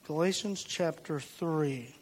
Galatians chapter 3.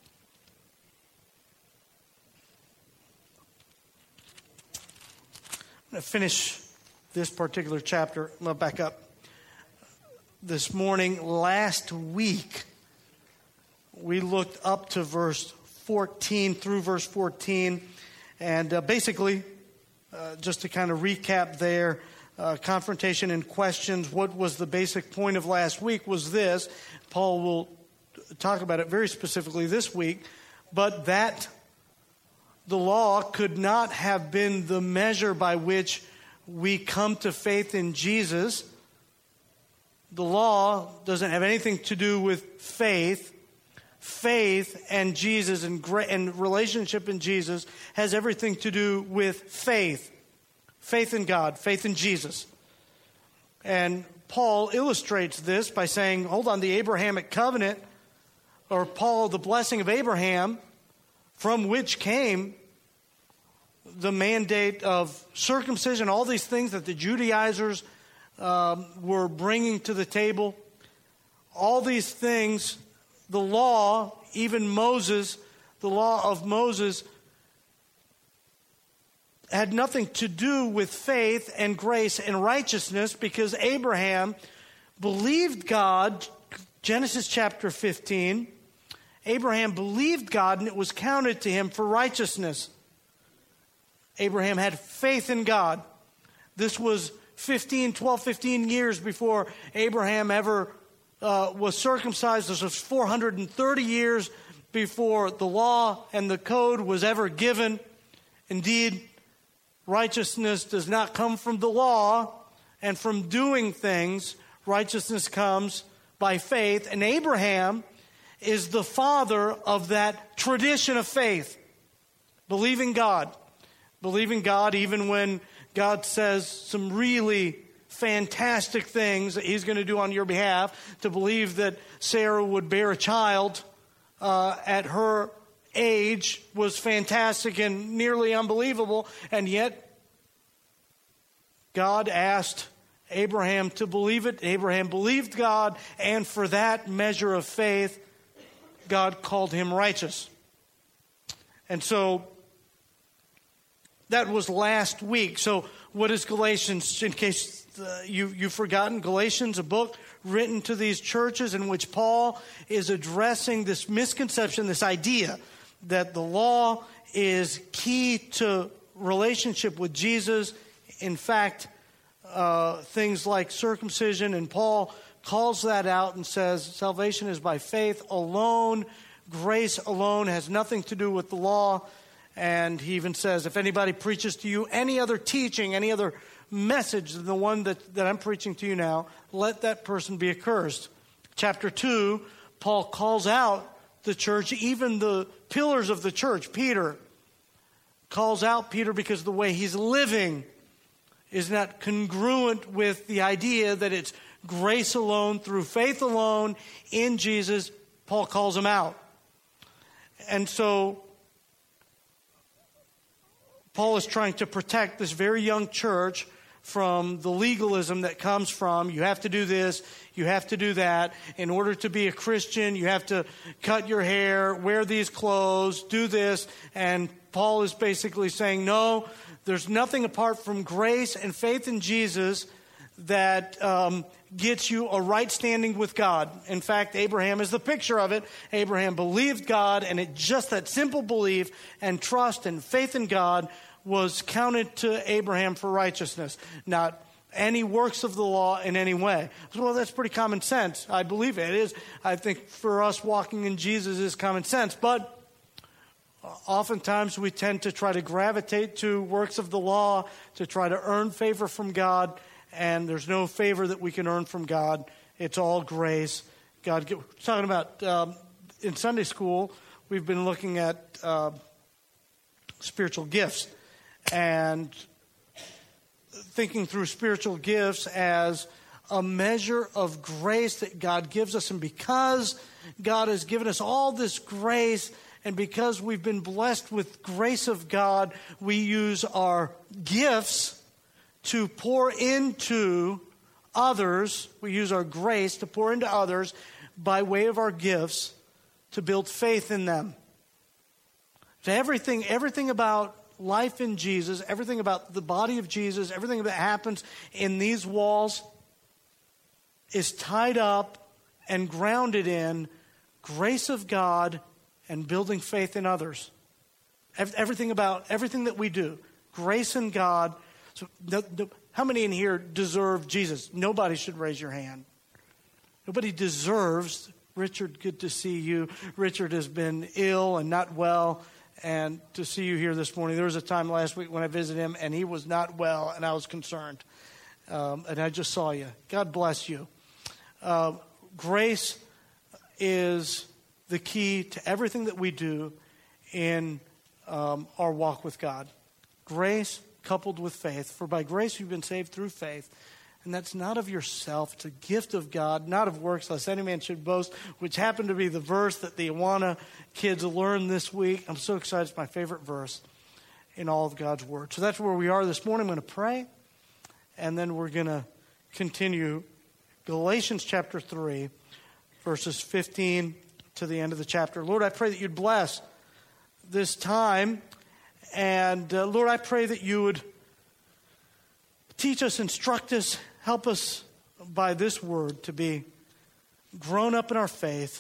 I'm going to finish this particular chapter. I'm going to back up. This morning, last week, we looked up to verse 14, through verse 14. And basically, just to kind of recap there, confrontation and questions, what was the basic point of last week was this. Paul will talk about it very specifically this week, but that the law could not have been the measure by which we come to faith in Jesus. The law doesn't have anything to do with faith. Faith and Jesus and relationship in Jesus has everything to do with faith. Faith in God, faith in Jesus. And Paul illustrates this by saying, hold on, the Abrahamic covenant, or Paul, the blessing of Abraham, from which came the mandate of circumcision, all these things that the Judaizers were bringing to the table. All these things, the law, even Moses, the law of Moses, had nothing to do with faith and grace and righteousness, because Abraham believed God. Genesis chapter 15. Abraham believed God, and it was counted to him for righteousness. Abraham had faith in God. This was 12, 15 years before Abraham ever was circumcised. This was 430 years before the law and the code was ever given. Indeed, righteousness does not come from the law and from doing things. Righteousness comes by faith. And Abraham is the father of that tradition of faith. Believing God. Believing God even when God says some really fantastic things that he's going to do on your behalf. To believe that Sarah would bear a child at her age was fantastic and nearly unbelievable. And yet, God asked Abraham to believe it. Abraham believed God, and for that measure of faith, God called him righteous. And so, that was last week. So, what is Galatians? In case you've forgotten, Galatians, a book written to these churches in which Paul is addressing this misconception, this idea that the law is key to relationship with Jesus. In fact, things like circumcision, and Paul calls that out and says salvation is by faith alone, grace alone, has nothing to do with the law. And he even says, if anybody preaches to you any other teaching, any other message than the one that I'm preaching to you now, let that person be accursed. Chapter 2, Paul calls out the church, even the pillars of the church. Peter calls out Peter because the way he's living is not congruent with the idea that it's grace alone, through faith alone, in Jesus. Paul calls him out. And so Paul is trying to protect this very young church from the legalism that comes from, you have to do this, you have to do that. In order to be a Christian, you have to cut your hair, wear these clothes, do this. And Paul is basically saying, no, there's nothing apart from grace and faith in Jesus that gets you a right standing with God. In fact, Abraham is the picture of it. Abraham believed God, and it just that simple belief and trust and faith in God was counted to Abraham for righteousness, not any works of the law in any way. Well, that's pretty common sense. I believe it is. I think for us, walking in Jesus is common sense. But oftentimes we tend to try to gravitate to works of the law to try to earn favor from God. And there's no favor that we can earn from God. It's all grace. God, talking about in Sunday school, we've been looking at spiritual gifts and thinking through spiritual gifts as a measure of grace that God gives us. And because God has given us all this grace, and because we've been blessed with grace of God, we use our gifts to pour into others. We use our grace to pour into others. by way of our gifts to build faith in them. To everything about life in Jesus, everything about the body of Jesus, everything that happens in these walls is tied up and grounded in grace of God and building faith in others. Everything that we do, grace in God. So how many in here deserve Jesus? Nobody should raise your hand. Nobody deserves. Richard, good to see you. Richard has been ill and not well, and to see you here this morning. There was a time last week when I visited him, and he was not well, and I was concerned. And I just saw you. God bless you. Grace is the key to everything that we do in our walk with God. Grace coupled with faith. For by grace you've been saved through faith. And that's not of yourself. It's a gift of God, not of works, lest any man should boast, which happened to be the verse that the Awana kids learned this week. I'm so excited. It's my favorite verse in all of God's Word. So that's where we are this morning. I'm going to pray, and then we're going to continue Galatians chapter 3, verses 15 to the end of the chapter. Lord, I pray that you'd bless this time. And Lord, I pray that you would teach us, instruct us, help us by this word to be grown up in our faith.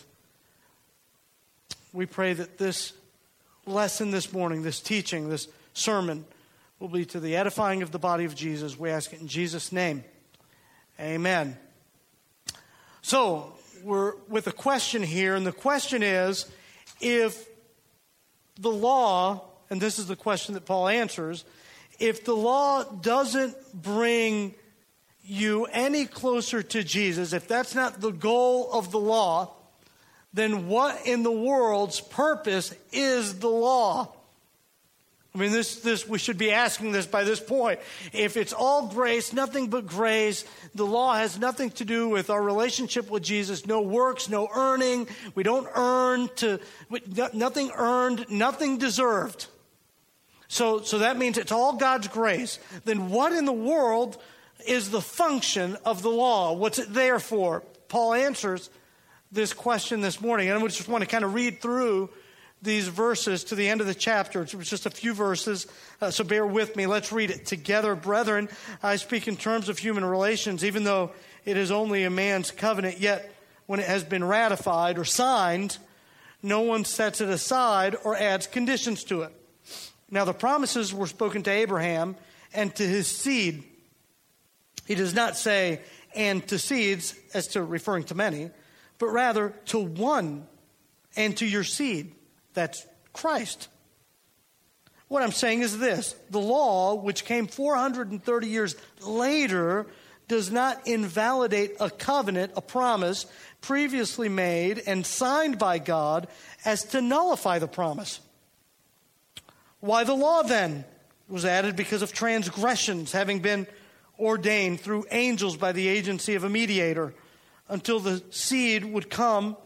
We pray that this lesson this morning, this teaching, this sermon will be to the edifying of the body of Jesus. We ask it in Jesus' name. Amen. So, we're with a question here, and the question is, if the law, and this is the question that Paul answers, if the law doesn't bring you any closer to Jesus, if that's not the goal of the law, then what in the world's purpose is the law? I mean, this we should be asking this by this point. If it's all grace, nothing but grace, the law has nothing to do with our relationship with Jesus. No works, no earning. We don't earn nothing earned, nothing deserved. So that means it's all God's grace. Then what in the world is the function of the law? What's it there for? Paul answers this question this morning. And I just want to kind of read through these verses to the end of the chapter. It's just a few verses, so bear with me. Let's read it together. Brethren, I speak in terms of human relations, even though it is only a man's covenant, yet when it has been ratified or signed, no one sets it aside or adds conditions to it. Now the promises were spoken to Abraham and to his seed. He does not say, and to seeds, as to referring to many, but rather to one, and to your seed. That's Christ. What I'm saying is this. The law, which came 430 years later, does not invalidate a covenant, a promise, previously made and signed by God as to nullify the promise. Why the law, then, was added because of transgressions having been ordained through angels by the agency of a mediator, until the seed would come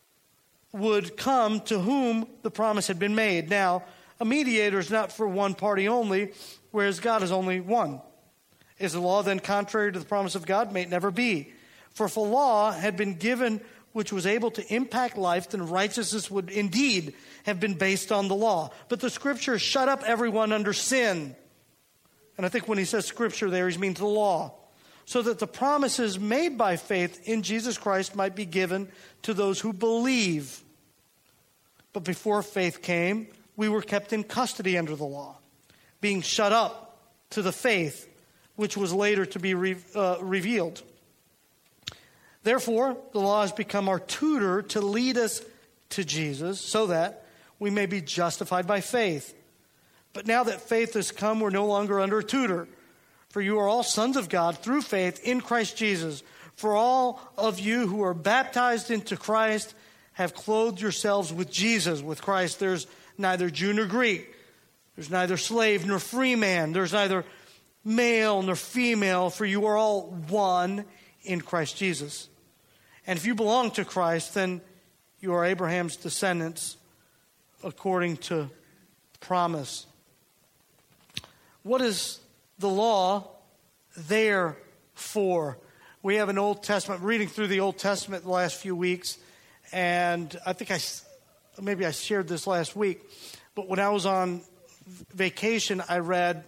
to whom the promise had been made. Now, a mediator is not for one party only, whereas God is only one. Is the law then contrary to the promise of God? May it never be. For if a law had been given which was able to impact life, then righteousness would indeed have been based on the law. But the Scripture shut up everyone under sin. And I think when he says Scripture there, he means the law. So that the promises made by faith in Jesus Christ might be given to those who believe. But before faith came, we were kept in custody under the law, being shut up to the faith which was later to be revealed. Therefore, the law has become our tutor to lead us to Jesus, so that we may be justified by faith. But now that faith has come, we're no longer under a tutor. For you are all sons of God through faith in Christ Jesus. For all of you who are baptized into Christ have clothed yourselves with Jesus, with Christ. There's neither Jew nor Greek. There's neither slave nor free man. There's neither male nor female, for you are all one in Christ Jesus. And if you belong to Christ, then you are Abraham's descendants according to promise. What is the law there for? we have an Old Testament, reading through the Old Testament the last few weeks, and I think maybe I shared this last week, but when I was on vacation, I read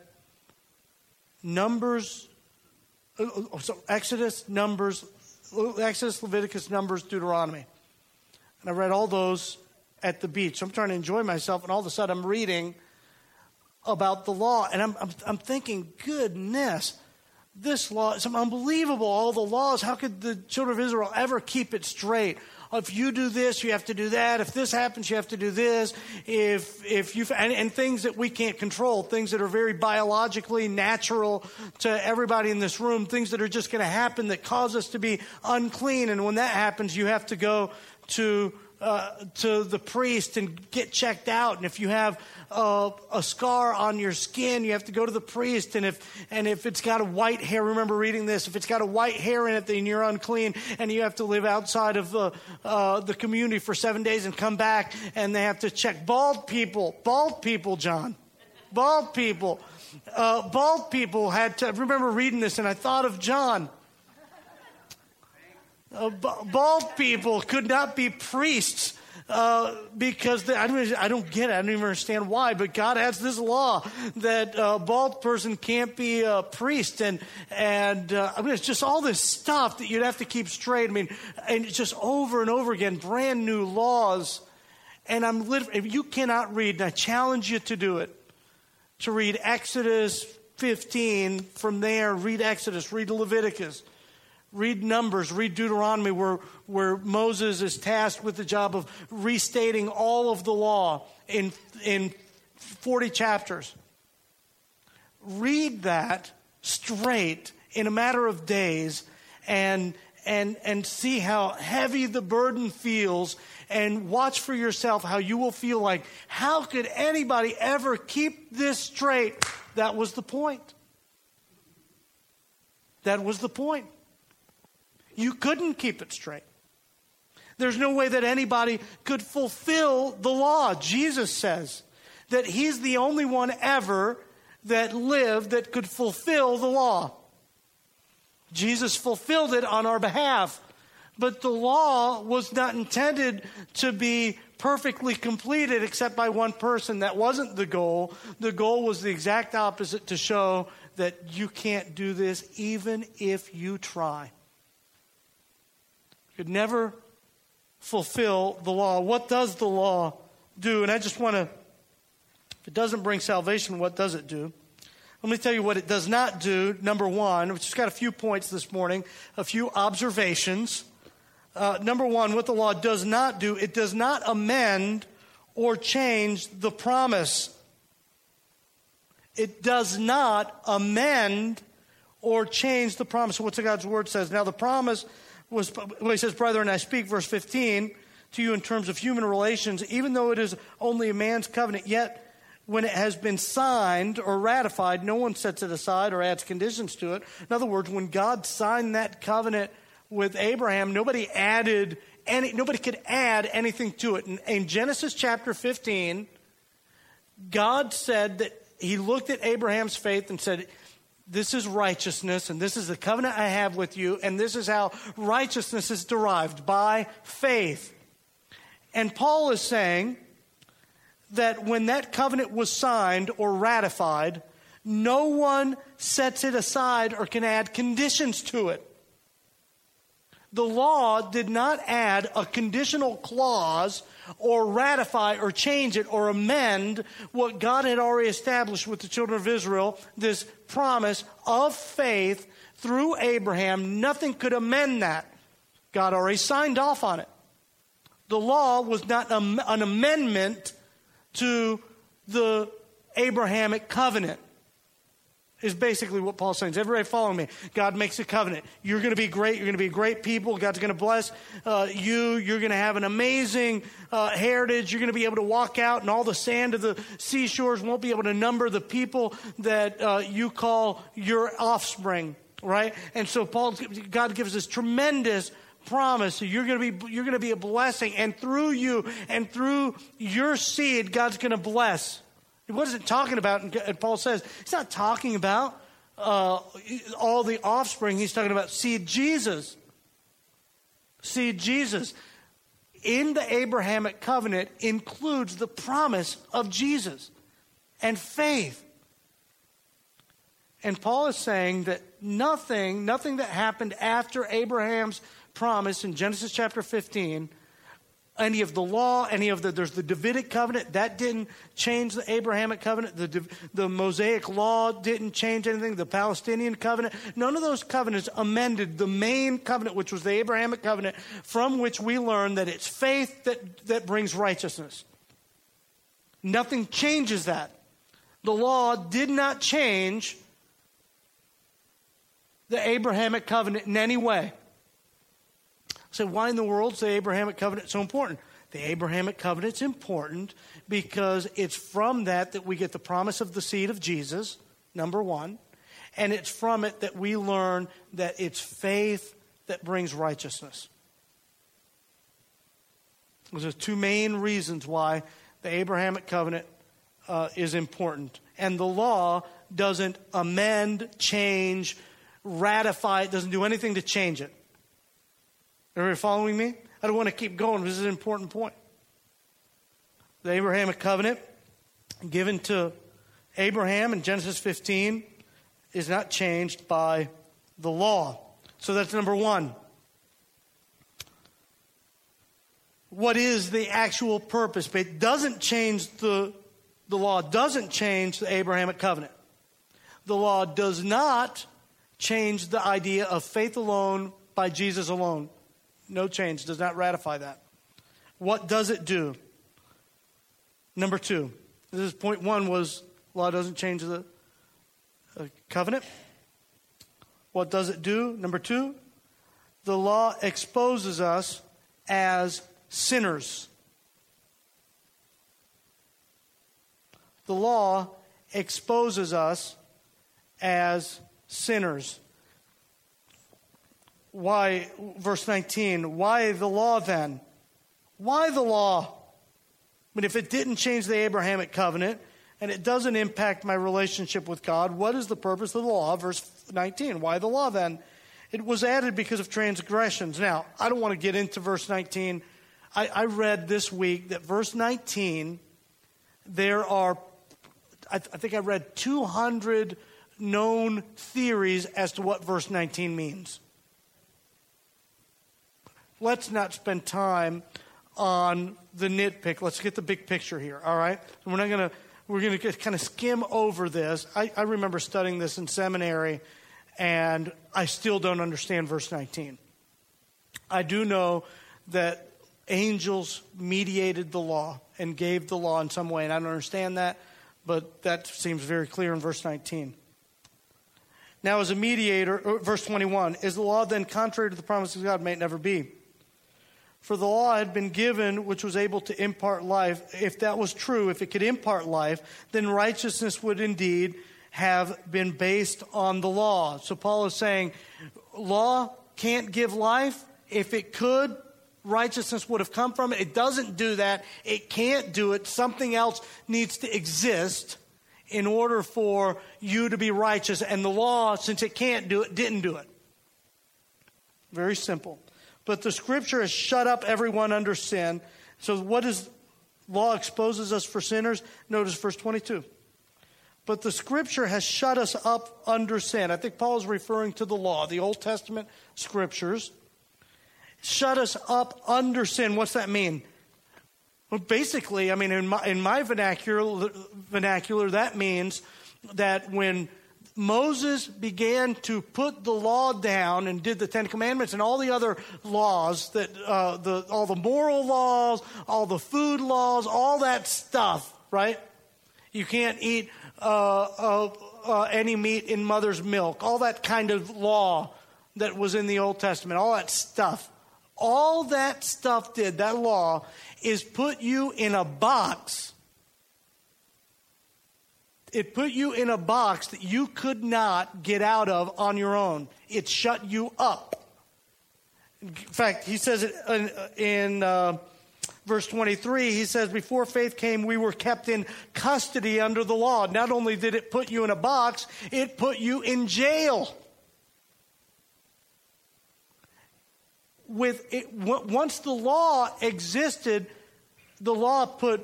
Exodus, Leviticus, Numbers, Deuteronomy. And I read all those at the beach. I'm trying to enjoy myself, and all of a sudden I'm reading about the law, and I'm thinking, goodness, this law is unbelievable. All the laws, how could the children of Israel ever keep it straight? If you do this, you have to do that. If this happens, you have to do this. And things that we can't control, things that are very biologically natural to everybody in this room, things that are just going to happen that cause us to be unclean. And when that happens, you have to go to the priest and get checked out. And if you have a scar on your skin, you have to go to the priest. And if it's got a white hair, remember reading this, if it's got a white hair in it, then you're unclean, and you have to live outside of the community for 7 days and come back, and they have to check. Bald people, John. Bald people had to, I remember reading this, and I thought of John. Bald people could not be priests because I don't get it. I don't even understand why. But God has this law that a bald person can't be a priest, and it's just all this stuff that you'd have to keep straight. I mean, and it's just over and over again, brand new laws. And if you cannot read, and I challenge you to do it, to read Exodus 15. From there, read Exodus, read Leviticus. Read Numbers, read Deuteronomy, where Moses is tasked with the job of restating all of the law in 40 chapters. Read that straight in a matter of days and see how heavy the burden feels, and watch for yourself how you will feel like, how could anybody ever keep this straight? That was the point. That was the point. You couldn't keep it straight. There's no way that anybody could fulfill the law. Jesus says that he's the only one ever that lived that could fulfill the law. Jesus fulfilled it on our behalf. But the law was not intended to be perfectly completed except by one person. That wasn't the goal. The goal was the exact opposite, to show that you can't do this even if you try. Could never fulfill the law. What does the law do? And I just want to, if it doesn't bring salvation, what does it do? Let me tell you what it does not do. Number one, we've just got a few points this morning, a few observations. Number one, what the law does not do, it does not amend or change the promise. It does not amend or change the promise. So what God's word says. Now the promise was, when he says, brethren, I speak, verse 15, to you in terms of human relations, even though it is only a man's covenant, yet when it has been signed or ratified, no one sets it aside or adds conditions to it. In other words, when God signed that covenant with Abraham, nobody could add anything to it. In Genesis chapter 15, God said that he looked at Abraham's faith and said, this is righteousness, and this is the covenant I have with you, and this is how righteousness is derived, by faith. And Paul is saying that when that covenant was signed or ratified, no one sets it aside or can add conditions to it. The law did not add a conditional clause or ratify or change it or amend what God had already established with the children of Israel, this promise of faith through Abraham. Nothing could amend that. God already signed off on it. The law was not an amendment to the Abrahamic covenant, is basically what Paul's saying. Is everybody following me? God makes a covenant. You're going to be great. You're going to be a great people. God's going to bless you. You're going to have an amazing heritage. You're going to be able to walk out, and all the sand of the seashores won't be able to number the people that you call your offspring, right? And so God gives this tremendous promise. So you're going to be a blessing, and through you and through your seed, God's going to bless. What is it talking about? And Paul says, he's not talking about all the offspring. He's talking about seed Jesus. Seed Jesus in the Abrahamic covenant includes the promise of Jesus and faith. And Paul is saying that nothing that happened after Abraham's promise in Genesis chapter 15, any of the law, there's the Davidic covenant, that didn't change the Abrahamic covenant. The Mosaic law didn't change anything. The Palestinian covenant, none of those covenants amended the main covenant, which was the Abrahamic covenant, from which we learn that it's faith that brings righteousness. Nothing changes that. The law did not change the Abrahamic covenant in any way. So why in the world is the Abrahamic covenant so important? The Abrahamic covenant's important because it's from that we get the promise of the seed of Jesus, number one. And it's from it that we learn that it's faith that brings righteousness. Those are two main reasons why the Abrahamic covenant is important. And the law doesn't amend, change, ratify. It doesn't do anything to change it. Are you following me? I don't want to keep going. This is an important point. The Abrahamic covenant given to Abraham in Genesis 15 is not changed by the law. So that's number one. What is the actual purpose? But it doesn't change the law doesn't change the Abrahamic covenant. The law does not change the idea of faith alone by Jesus alone. No change, does not ratify that. What does it do? Number two. This is point one was law doesn't change the covenant. What does it do? Number two, the law exposes us as sinners. The law exposes us as sinners. Why, verse 19, why the law then? Why the law? I mean, if it didn't change the Abrahamic covenant and it doesn't impact my relationship with God, what is the purpose of the law? Verse 19, why the law then? It was added because of transgressions. Now, I don't want to get into verse 19. I read this week that verse 19, there are, I think I read 200 known theories as to what verse 19 means. Let's not spend time on the nitpick. Let's get the big picture here, all right? We're going to kind of skim over this. I remember studying this in seminary, and I still don't understand verse 19. I do know that angels mediated the law and gave the law in some way, and I don't understand that, but that seems very clear in verse 19. Now, as a mediator, verse 21, is the law then contrary to the promises of God? May it never be. For the law had been given, which was able to impart life. If that was true, if it could impart life, then righteousness would indeed have been based on the law. So Paul is saying, law can't give life. If it could, righteousness would have come from it. It doesn't do that. It can't do it. Something else needs to exist in order for you to be righteous. And the law, since it can't do it, didn't do it. Very simple. But the scripture has shut up everyone under sin. So what is law exposes us for sinners? Notice verse 22. But the scripture has shut us up under sin. I think Paul is referring to the law, the Old Testament scriptures. Shut us up under sin. What's that mean? Well, basically, I mean, in my vernacular, that means that when Moses began to put the law down and did the Ten Commandments and all the other laws, that all the moral laws, all the food laws, all that stuff, right? You can't eat any meat in mother's milk. All that kind of law that was in the Old Testament, all that stuff. All that stuff did, that law, is put you in a box. It put you in a box that you could not get out of on your own. It shut you up. In fact, he says it in Verse 23, he says, before faith came, we were kept in custody under the law. Not only did it put you in a box, it put you in jail. Once the law existed, the law put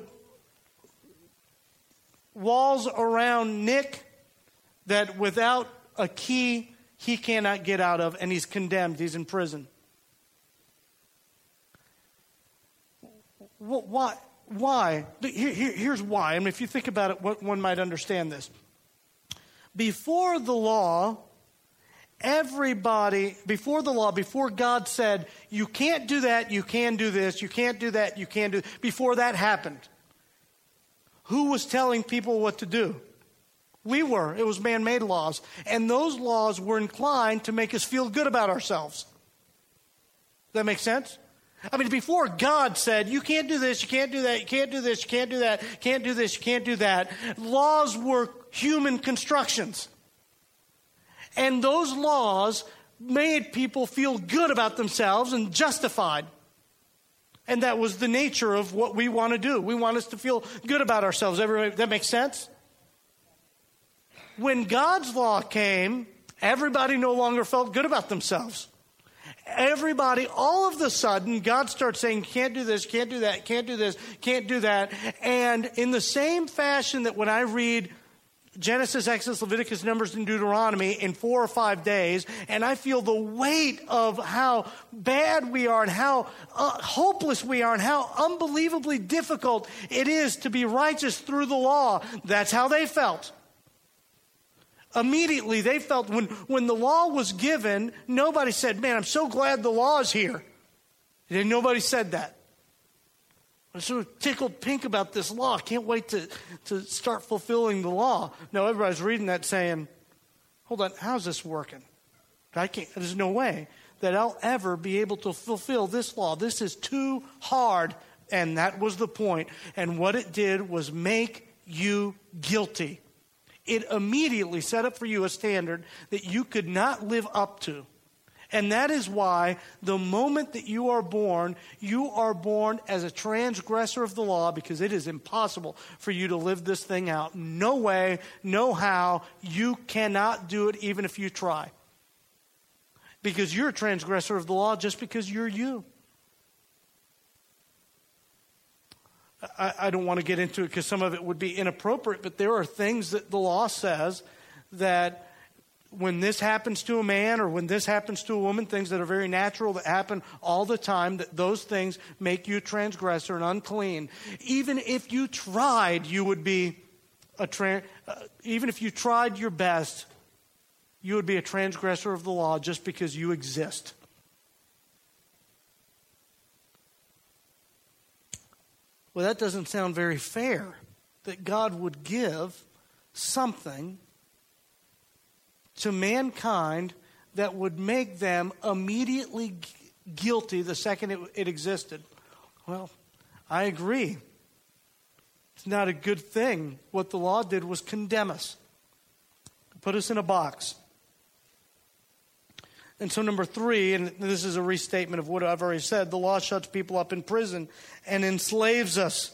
walls around Nick that without a key, he cannot get out of, and he's condemned. He's in prison. Why? Here's why. I mean, if you think about it, one might understand this. Before the law, before God said, you can't do that, you can do this, you can't do that, you can do, before that happened, who was telling people what to do? We were. It was man-made laws. And those laws were inclined to make us feel good about ourselves. Does that make sense? I mean, before God said, you can't do this, you can't do that, you can't do this, you can't do that, you can't do this, you can't do that, laws were human constructions. And those laws made people feel good about themselves and justified. And that was the nature of what we want to do. We want us to feel good about ourselves. Everybody, that makes sense? When God's law came, everybody no longer felt good about themselves. Everybody, all of a sudden, God starts saying, can't do this, can't do that, can't do this, can't do that. And in the same fashion that when I read Genesis, Exodus, Leviticus, Numbers, and Deuteronomy in 4 or 5 days, and I feel the weight of how bad we are and how hopeless we are and how unbelievably difficult it is to be righteous through the law. That's how they felt. Immediately, they felt when the law was given, nobody said, man, I'm so glad the law is here. And nobody said that. I'm sort of tickled pink about this law. I can't wait to start fulfilling the law. No, everybody's reading that saying, hold on, how's this working? There's no way that I'll ever be able to fulfill this law. This is too hard. And that was the point. And what it did was make you guilty. It immediately set up for you a standard that you could not live up to. And that is why the moment that you are born as a transgressor of the law, because it is impossible for you to live this thing out. No way, no how. You cannot do it even if you try. Because you're a transgressor of the law just because you're you. I don't want to get into it because some of it would be inappropriate, but there are things that the law says that when this happens to a man or when this happens to a woman, things that are very natural that happen all the time, that those things make you a transgressor and unclean. Even if you tried, you would be even if you tried your best, you would be a transgressor of the law just because you exist. Well, that doesn't sound very fair, that God would give something to mankind that would make them immediately guilty the second it existed. Well, I agree. It's not a good thing. What the law did was condemn us, put us in a box. And so number 3, and this is a restatement of what I've already said, the law shuts people up in prison and enslaves us.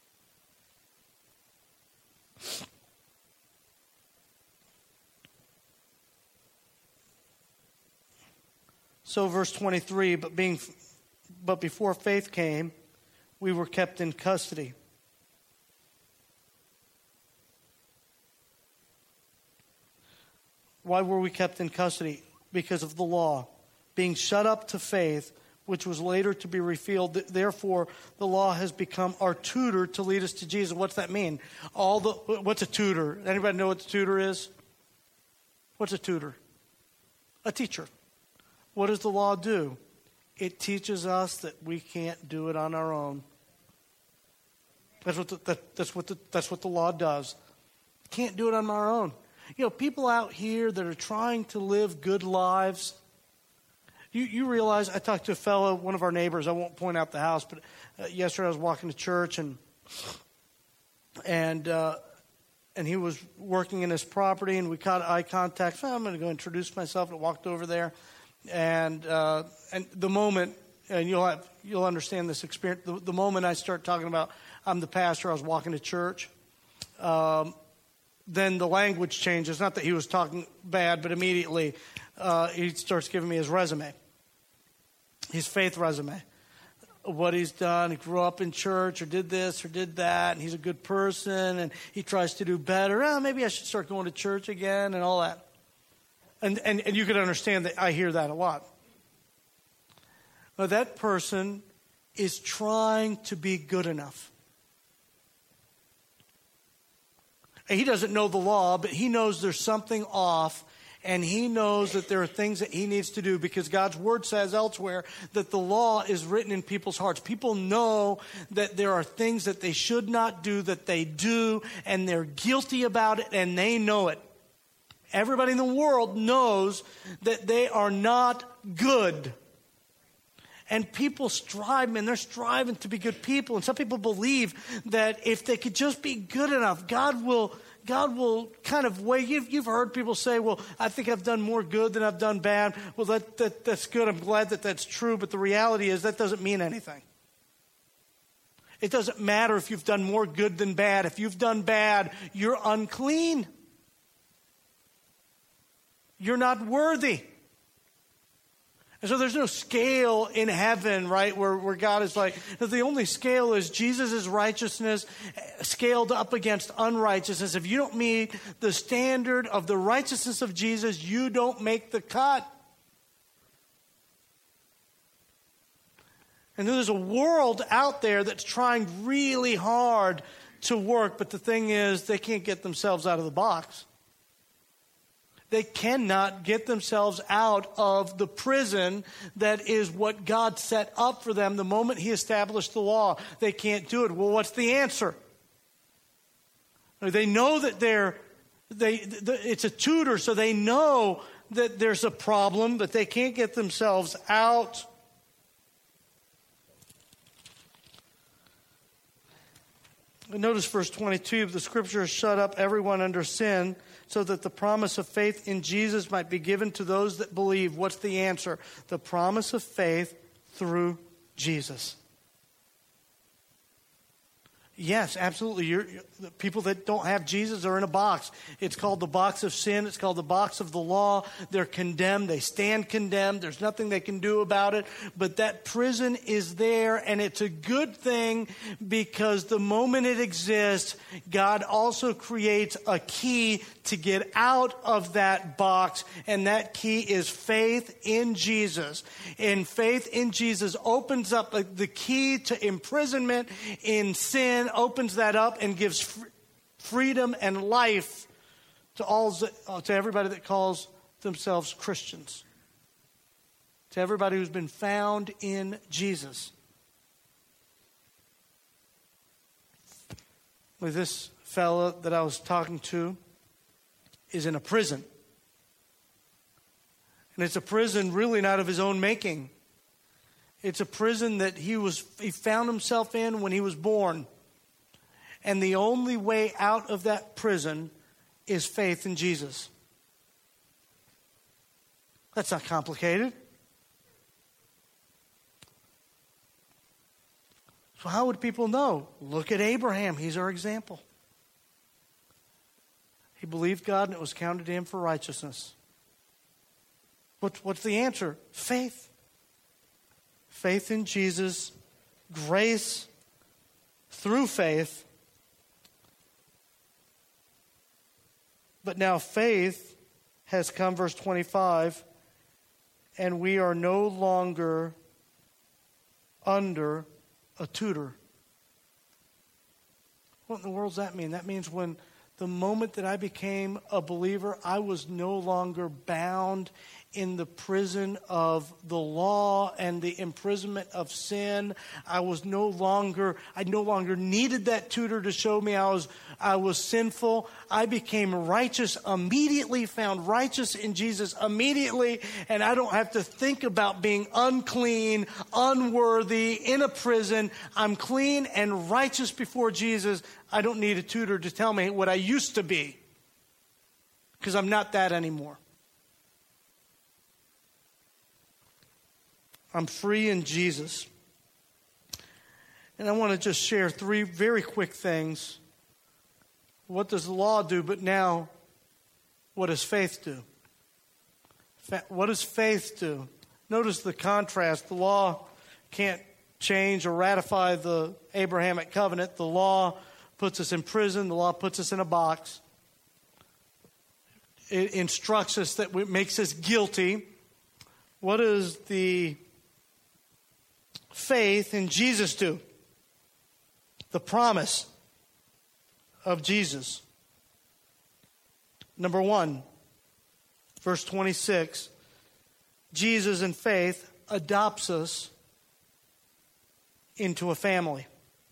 So verse 23, but before faith came, we were kept in custody. Why were we kept in custody? Because of the law, being shut up to faith, which was later to be revealed. Therefore, the law has become our tutor to lead us to Jesus. What's that mean? What's a tutor? Anybody know what a tutor is? What's a tutor? A teacher. What does the law do? It teaches us that we can't do it on our own. That's what the law does. Can't do it on our own. You know, people out here that are trying to live good lives. You realize, I talked to a fellow, one of our neighbors, I won't point out the house, but yesterday I was walking to church and he was working in his property and we caught eye contact. So I'm going to go introduce myself, and walked over there. And the moment and you'll understand this experience. The moment I start talking about I'm the pastor, I was walking to church, then the language changes. Not that he was talking bad, but immediately he starts giving me his resume, his faith resume, what he's done. He grew up in church or did this or did that, and he's a good person, and he tries to do better. Maybe I should start going to church again and all that. And you can understand that I hear that a lot. But that person is trying to be good enough. He doesn't know the law, but he knows there's something off, and he knows that there are things that he needs to do because God's word says elsewhere that the law is written in people's hearts. People know that there are things that they should not do that they do, and they're guilty about it, and they know it. Everybody in the world knows that they are not good. And people strive, and they're striving to be good people. And some people believe that if they could just be good enough, God will kind of weigh. You've heard people say, well, I think I've done more good than I've done bad. Well, that's good. I'm glad that that's true. But the reality is that doesn't mean anything. It doesn't matter if you've done more good than bad. If you've done bad, you're unclean. You're not worthy. And so there's no scale in heaven, right, where God is like, the only scale is Jesus' righteousness scaled up against unrighteousness. If you don't meet the standard of the righteousness of Jesus, you don't make the cut. And there's a world out there that's trying really hard to work, but the thing is, they can't get themselves out of the box. They cannot get themselves out of the prison that is what God set up for them the moment he established the law. They can't do it. Well, what's the answer? They know that it's a tutor, so they know that there's a problem, but they can't get themselves out. Notice verse 22, the scriptures shut up everyone under sin so that the promise of faith in Jesus might be given to those that believe. What's the answer? The promise of faith through Jesus. Yes, absolutely. The people that don't have Jesus are in a box. It's called the box of sin. It's called the box of the law. They're condemned. They stand condemned. There's nothing they can do about it. But that prison is there, and it's a good thing because the moment it exists, God also creates a key to get out of that box, and that key is faith in Jesus. And faith in Jesus opens up the key to imprisonment in sin, opens that up and gives freedom and life to everybody that calls themselves Christians, to everybody who's been found in Jesus. With this fella that I was talking to is in a prison. And it's a prison really not of his own making. It's a prison that he found himself in when he was born. And the only way out of that prison is faith in Jesus. That's not complicated. So how would people know? Look at Abraham. He's our example. He believed God and it was counted to him for righteousness. What's the answer? Faith. Faith in Jesus. Grace through faith. But now faith has come, verse 25, and we are no longer under a tutor. What in the world does that mean? That means when the moment that I became a believer, I was no longer bound in the prison of the law and the imprisonment of sin. I no longer needed that tutor to show me I was sinful. I became righteous immediately, found righteous in Jesus immediately, and I don't have to think about being unclean, unworthy, in a prison. I'm clean and righteous before Jesus. I don't need a tutor to tell me what I used to be, because I'm not that anymore. I'm free in Jesus. And I want to just share 3 very quick things. What does the law do? But now, what does faith do? What does faith do? Notice the contrast. The law can't change or ratify the Abrahamic covenant. The law puts us in prison. The law puts us in a box. It instructs us that it makes us guilty. What does the faith in Jesus do? The promise of Jesus. Number 1, verse 26, Jesus in faith adopts us into a family.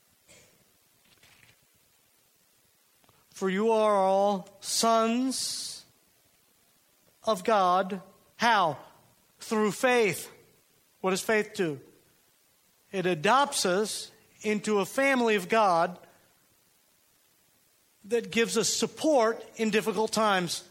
For you are all sons of God. How? Through faith. What does faith do? It adopts us into a family of God that gives us support in difficult times.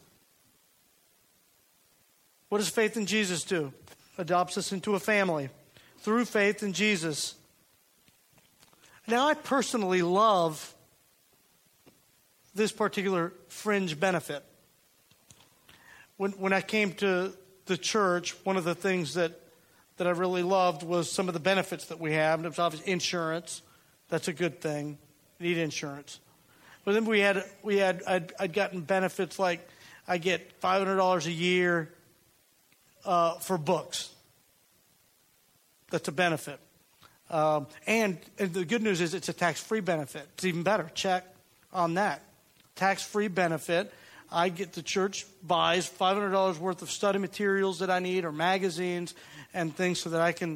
What does faith in Jesus do? Adopts us into a family through faith in Jesus. Now, I personally love this particular fringe benefit. When I came to the church, one of the things that I really loved was some of the benefits that we have. And it was obviously insurance. That's a good thing. You need insurance. But then I'd gotten benefits like I get $500 a year for books. That's a benefit. And the good news is it's a tax-free benefit. It's even better. Check on that. Tax-free benefit. I get the church buys $500 worth of study materials that I need or magazines and things so that I can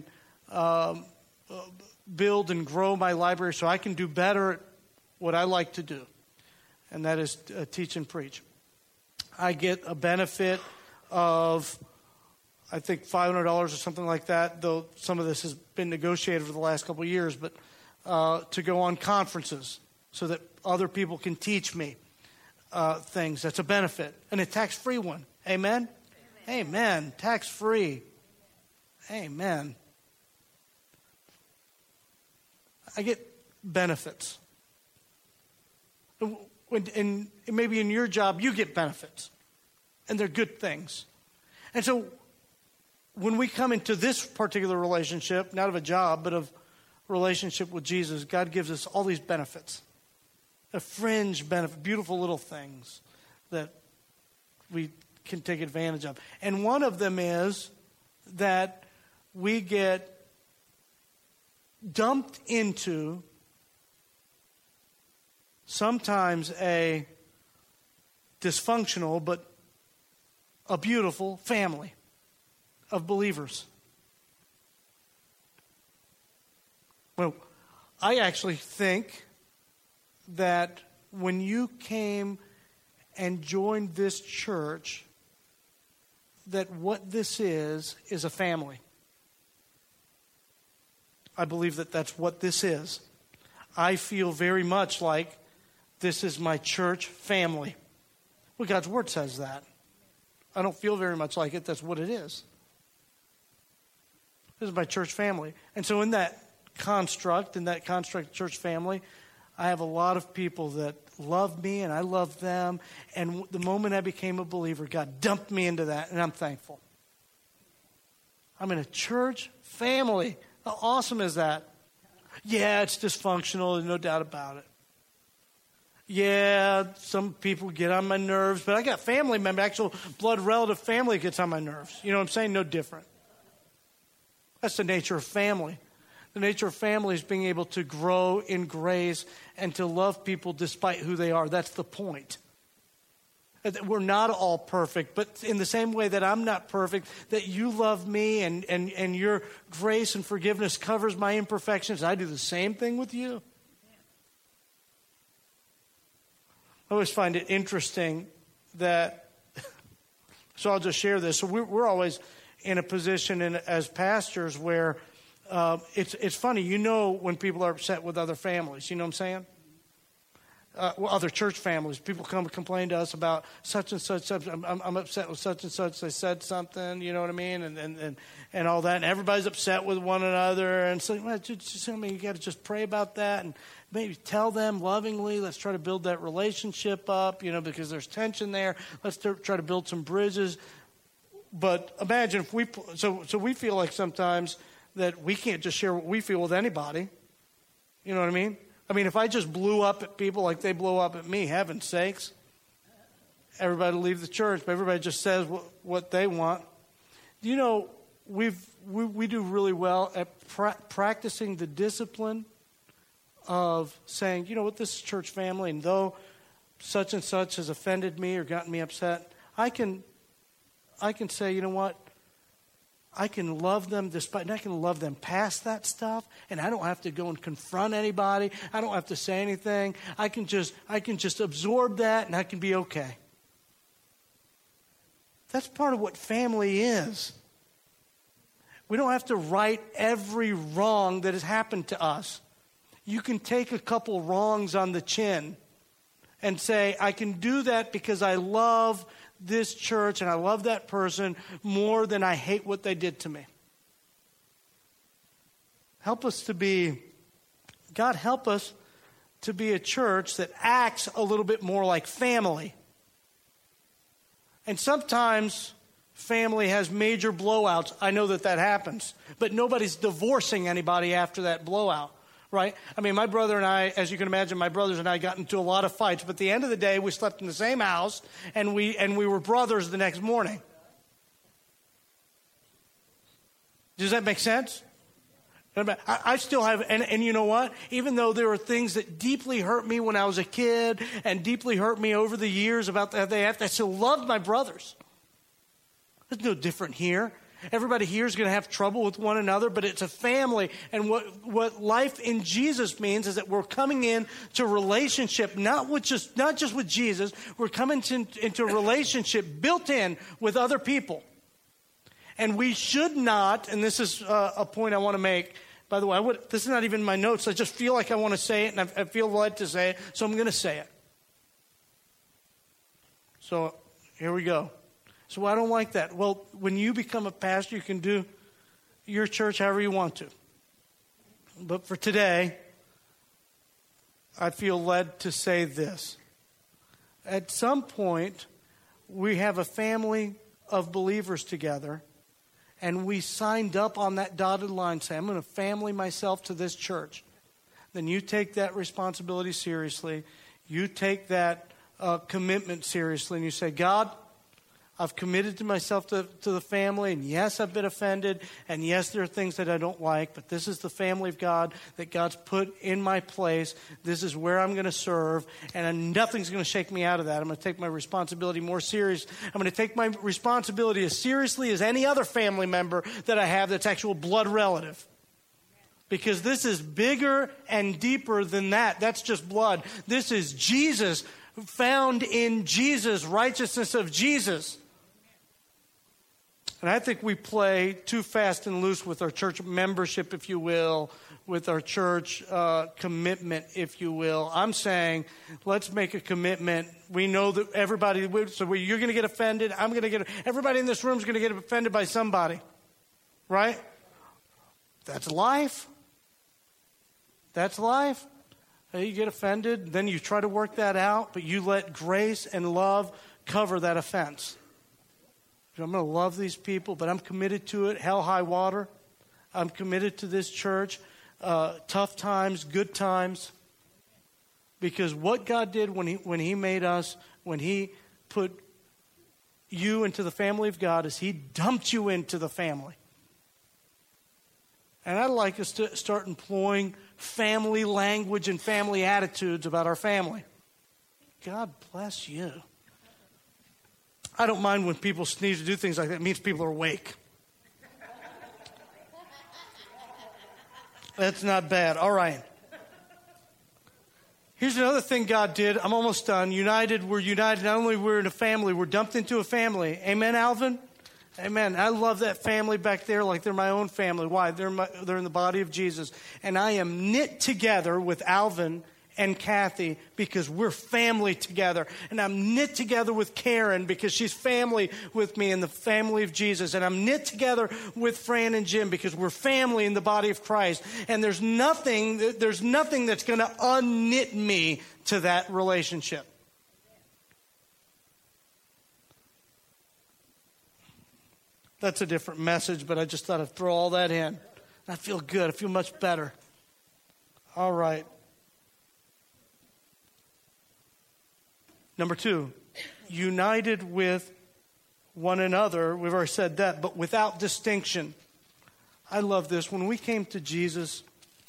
build and grow my library so I can do better at what I like to do. And that is teach and preach. I get a benefit of, I think, $500 or something like that, though some of this has been negotiated for the last couple of years, but to go on conferences so that other people can teach me things. That's a benefit. And a tax-free one. Amen? Amen. Amen. Tax-free. Amen. I get benefits. And maybe in your job, you get benefits. And they're good things. And so when we come into this particular relationship, not of a job, but of relationship with Jesus, God gives us all these benefits. A fringe benefit, beautiful little things that we can take advantage of. And one of them is that we get dumped into sometimes a dysfunctional but a beautiful family of believers. Well, I actually think that when you came and joined this church, that what this is a family. I believe that that's what this is. I feel very much like this is my church family. Well, God's Word says that. I don't feel very much like it. That's what it is. This is my church family. And so in that construct church family, I have a lot of people that love me and I love them. And the moment I became a believer, God dumped me into that, and I'm thankful. I'm in a church family. How awesome is that? Yeah, it's dysfunctional, no doubt about it. Yeah, some people get on my nerves, but I got family members, actual blood relative family gets on my nerves. You know what I'm saying? No different. That's the nature of family. The nature of family is being able to grow in grace and to love people despite who they are. That's the point. We're not all perfect, but in the same way that I'm not perfect, that you love me and your grace and forgiveness covers my imperfections, I do the same thing with you. I always find it interesting that, so I'll just share this. So we're always in a position as pastors where it's funny, when people are upset with other families, you know what I'm saying? other church families. People come and complain to us about such and such. I'm upset with such and such. They said something, you know what I mean, and all that. And everybody's upset with one another. And so, you got to just pray about that and maybe tell them lovingly. Let's try to build that relationship up, because there's tension there. Let's try to build some bridges. But imagine if we feel like sometimes that we can't just share what we feel with anybody. You know what I mean? If I just blew up at people like they blow up at me, heaven's sakes, everybody leave the church, but everybody just says what they want. We do really well at practicing the discipline of saying, this is church family, and though such and such has offended me or gotten me upset, I can say, you know what? I can love them and I can love them past that stuff, and I don't have to go and confront anybody. I don't have to say anything. I can just absorb that, and I can be okay. That's part of what family is. We don't have to right every wrong that has happened to us. You can take a couple wrongs on the chin and say, I can do that because I love this church and I love that person more than I hate what they did to me. Help us to be a church that acts a little bit more like family. And sometimes family has major blowouts. I know that happens. But nobody's divorcing anybody after that blowout. Right? My brother and I, as you can imagine, my brothers and I got into a lot of fights. But at the end of the day, we slept in the same house, and we were brothers the next morning. Does that make sense? I still have, and you know what? Even though there were things that deeply hurt me when I was a kid and deeply hurt me over the years about that, I still loved my brothers. It's no different here. Everybody here is going to have trouble with one another, but it's a family. And what life in Jesus means is that we're coming into relationship, not just with Jesus. We're coming into a relationship built in with other people. And we should not, and this is a point I want to make. By the way, this is not even my notes. I just feel like I want to say it, and I feel led to say it, so I'm going to say it. So here we go. So I don't like that. Well, when you become a pastor, you can do your church however you want to. But for today, I feel led to say this. At some point, we have a family of believers together, and we signed up on that dotted line saying, I'm going to family myself to this church. Then you take that responsibility seriously. You take that commitment seriously, and you say, God, I've committed to myself to the family, and yes, I've been offended, and yes, there are things that I don't like, but this is the family of God that God's put in my place. This is where I'm going to serve, and nothing's going to shake me out of that. I'm going to take my responsibility more serious. I'm going to take my responsibility as seriously as any other family member that I have that's actual blood relative. Because this is bigger and deeper than that. That's just blood. This is Jesus, found in Jesus, righteousness of Jesus. And I think we play too fast and loose with our church membership, if you will, with our church commitment, if you will. I'm saying, let's make a commitment. We know that everybody, so you're going to get offended. I'm going to get, everybody in this room is going to get offended by somebody. Right? That's life. That's life. You get offended, then you try to work that out, but you let grace and love cover that offense. I'm going to love these people, but I'm committed to it, hell, high water. I'm committed to this church, tough times, good times. Because what God did when He made us, when He put you into the family of God, is He dumped you into the family. And I'd like us to start employing family language and family attitudes about our family. God bless you. I don't mind when people sneeze or do things like that. It means people are awake. That's not bad. All right. Here's another thing God did. I'm almost done. We're united. Not only we're in a family, we're dumped into a family. Amen, Alvin? Amen. I love that family back there like they're my own family. Why? They're in the body of Jesus. And I am knit together with Alvin and Kathy because we're family together. And I'm knit together with Karen because she's family with me in the family of Jesus. And I'm knit together with Fran and Jim because we're family in the body of Christ. And there's nothing that's going to unknit me to that relationship. That's a different message, but I just thought I'd throw all that in. I feel good. I feel much better. All right. Number 2, united with one another. We've already said that, but without distinction. I love this. When we came to Jesus,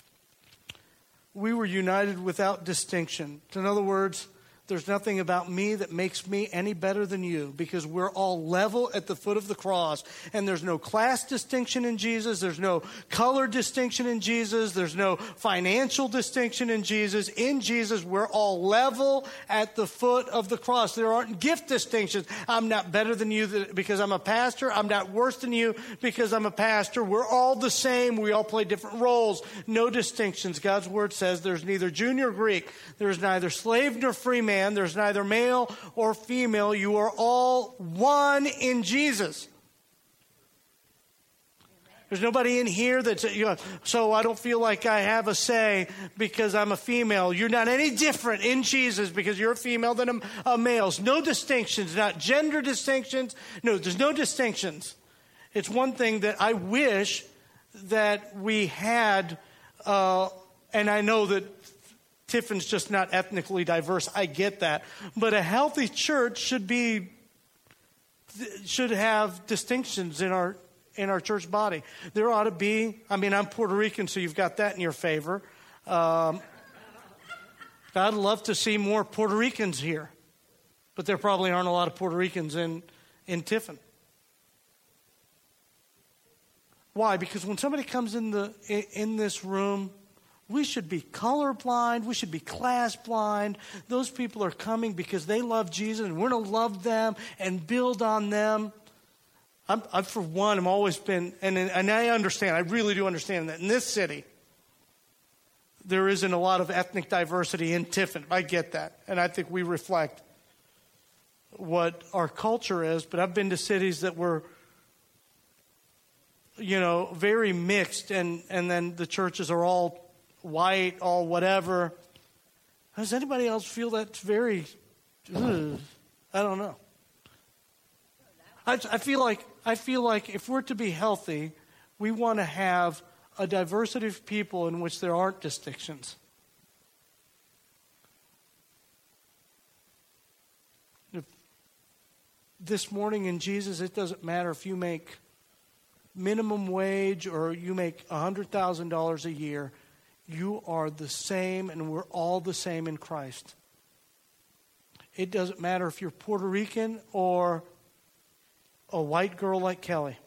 we were united without distinction. In other words, there's nothing about me that makes me any better than you because we're all level at the foot of the cross. And there's no class distinction in Jesus. There's no color distinction in Jesus. There's no financial distinction in Jesus. In Jesus, we're all level at the foot of the cross. There aren't gift distinctions. I'm not better than you because I'm a pastor. I'm not worse than you because I'm a pastor. We're all the same. We all play different roles. No distinctions. God's word says there's neither Jew nor Greek. There's neither slave nor free man. There's neither male or female. You are all one in Jesus. There's nobody in here that's, so I don't feel like I have a say because I'm a female. You're not any different in Jesus because you're a female than a male. No distinctions, not gender distinctions. No, there's no distinctions. It's one thing that I wish that we had, and I know that Tiffin's just not ethnically diverse. I get that. But a healthy church should have distinctions in our church body. There ought to be, I'm Puerto Rican, so you've got that in your favor. I'd love to see more Puerto Ricans here. But there probably aren't a lot of Puerto Ricans in Tiffin. Why? Because when somebody comes in this room, we should be colorblind. We should be class blind. Those people are coming because they love Jesus, and we're going to love them and build on them. I'm for one, I'm always been, and I understand, I really do understand that in this city, there isn't a lot of ethnic diversity in Tiffin. I get that, and I think we reflect what our culture is. But I've been to cities that were, very mixed, and then the churches are all white, all whatever. Does anybody else feel that's very, I don't know. I feel like if we're to be healthy, we want to have a diversity of people in which there aren't distinctions. This morning in Jesus, it doesn't matter if you make minimum wage or you make $100,000 a year. You are the same, and we're all the same in Christ. It doesn't matter if you're Puerto Rican or a white girl like Kelly.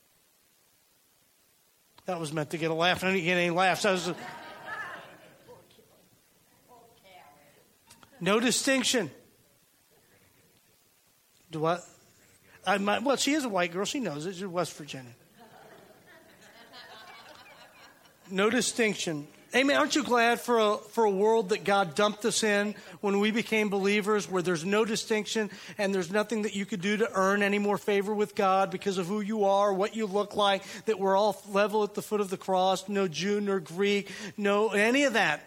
That was meant to get a laugh. I didn't get any laughs. No distinction. Do what? Well, she is a white girl. She knows it. She's West Virginia. No distinction. Amen. Aren't you glad for a world that God dumped us in when we became believers, where there's no distinction and there's nothing that you could do to earn any more favor with God because of who you are, what you look like, that we're all level at the foot of the cross, no Jew nor Greek, no any of that.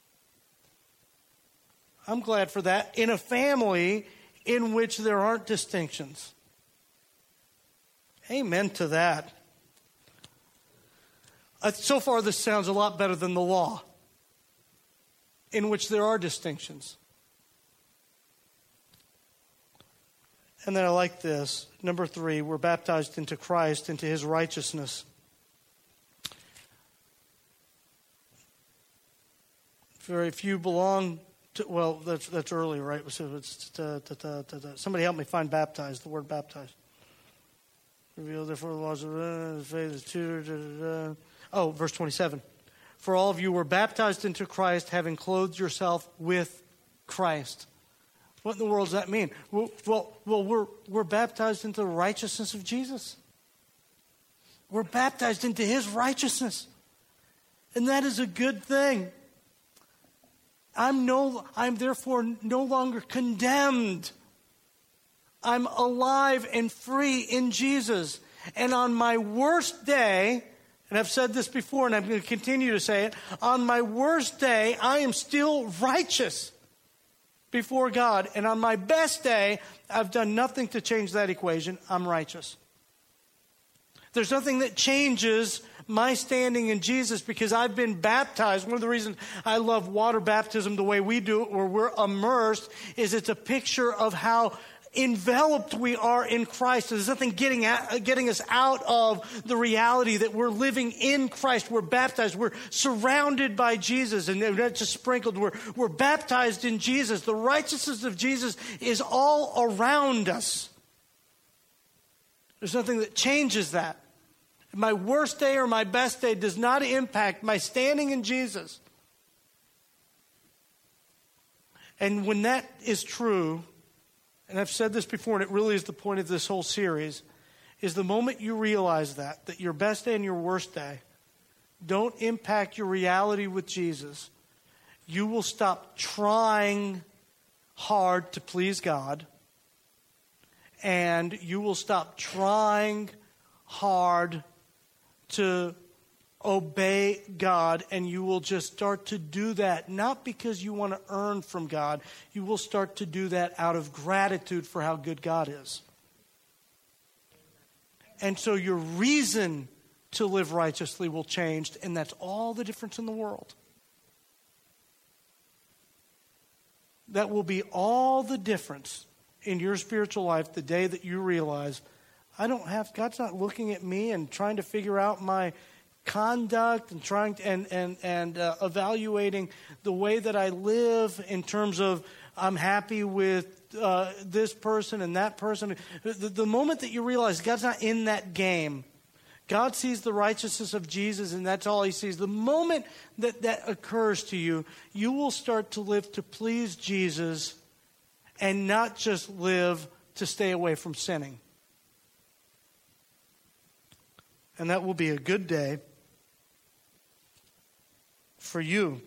I'm glad for that. In a family in which there aren't distinctions. Amen to that. So far, this sounds a lot better than the law, in which there are distinctions. And then I like this. Number 3, we're baptized into Christ, into his righteousness. For if you belong to, well, that's early, right? So it's somebody help me find baptized, the word baptized. Reveal therefore the laws of faith. Oh, verse 27. For all of you were baptized into Christ, having clothed yourself with Christ. What in the world does that mean? Well, we're baptized into the righteousness of Jesus. We're baptized into his righteousness. And that is a good thing. I'm therefore no longer condemned. I'm alive and free in Jesus. And on my worst day, and I've said this before and I'm going to continue to say it, on my worst day, I am still righteous before God. And on my best day, I've done nothing to change that equation. I'm righteous. There's nothing that changes my standing in Jesus because I've been baptized. One of the reasons I love water baptism the way we do it, where we're immersed, is it's a picture of how enveloped we are in Christ. There's nothing getting us out of the reality that we're living in Christ. We're baptized. We're surrounded by Jesus, and we're not just sprinkled. We're baptized in Jesus. The righteousness of Jesus is all around us. There's nothing that changes that. My worst day or my best day does not impact my standing in Jesus. And when that is true, and I've said this before, and it really is the point of this whole series, is the moment you realize that your best day and your worst day don't impact your reality with Jesus, you will stop trying hard to please God, and you will stop trying hard to obey God, and you will just start to do that, not because you want to earn from God. You will start to do that out of gratitude for how good God is. And so your reason to live righteously will change, and that's all the difference in the world. That will be all the difference in your spiritual life the day that you realize, God's not looking at me and trying to figure out my conduct and trying to, and evaluating the way that I live in terms of I'm happy with this person and that person. The moment that you realize God's not in that game, God sees the righteousness of Jesus and that's all he sees. The moment that that occurs to you, you will start to live to please Jesus and not just live to stay away from sinning. And that will be a good day for you.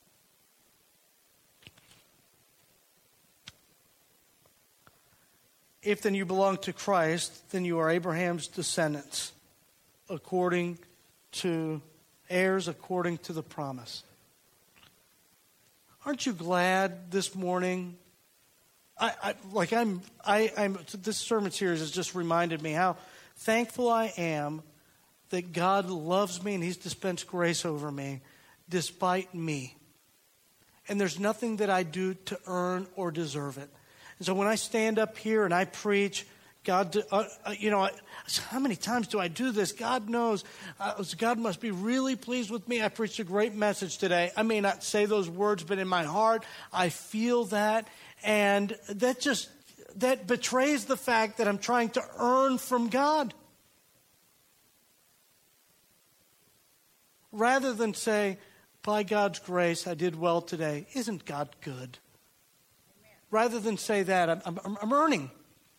If then you belong to Christ, then you are Abraham's descendants, heirs according to the promise. Aren't you glad this morning? This sermon series has just reminded me how thankful I am that God loves me and he's dispensed grace over me despite me. And there's nothing that I do to earn or deserve it. And so when I stand up here and I preach, God, how many times do I do this? God knows. God must be really pleased with me. I preached a great message today. I may not say those words, but in my heart, I feel that. And that betrays the fact that I'm trying to earn from God. Rather than say, by God's grace, I did well today. Isn't God good? Amen. Rather than say that, I'm earning.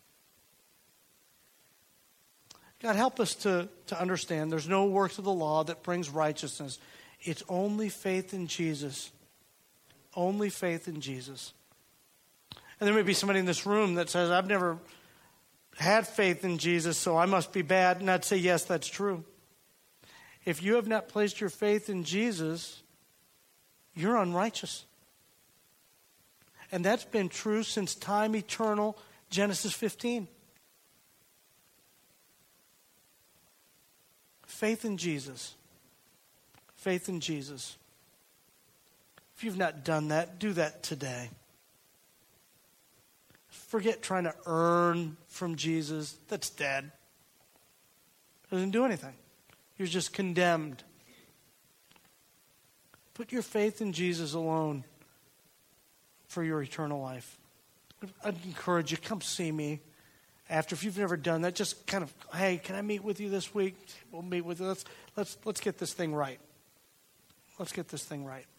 God, help us to understand there's no works of the law that brings righteousness. It's only faith in Jesus. Only faith in Jesus. And there may be somebody in this room that says, I've never had faith in Jesus, so I must be bad. And I'd say, yes, that's true. If you have not placed your faith in Jesus, you're unrighteous. And that's been true since time eternal, Genesis 15. Faith in Jesus. Faith in Jesus. If you've not done that, do that today. Forget trying to earn from Jesus. That's dead. Doesn't do anything. You're just condemned. Put your faith in Jesus alone for your eternal life. I'd encourage you, come see me after. If you've never done that, just kind of, hey, can I meet with you this week? We'll meet with you. Let's get this thing right. Let's get this thing right.